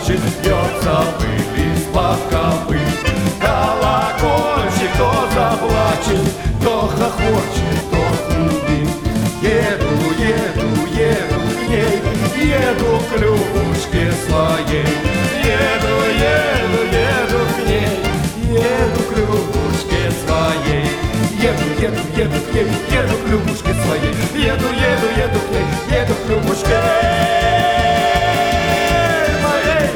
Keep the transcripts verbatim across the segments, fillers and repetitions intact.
плачет, бьется пыль из-под копыт. Колокольчик то заплачет, то хохочет, то хрипит. Еду, еду, еду к ней, еду к Любушке своей. Еду, еду, еду к ней, еду к Любушке своей. Еду, еду, еду к ней, еду к Любушке своей. Еду, еду, еду к ней, еду к Любушке моей.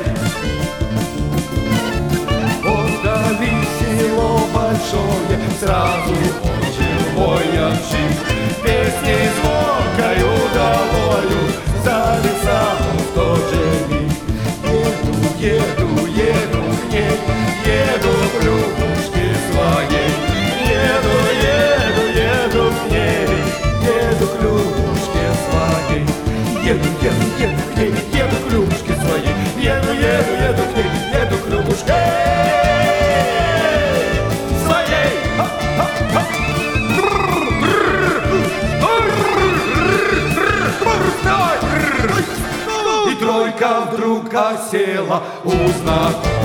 Отдали село большое, сразу очень мой общик. Песни звонкою долою за лесом в тот же миг. Еду, еду, еду к ней, еду к Любушке своей. Еду, еду, еду к ней, еду к Любушке своей. Еду, еду, еду к ней, еду к Любушке своей. Еду, еду, еду к ней, еду к Любушке своей. И тройка вдруг осела у знакомых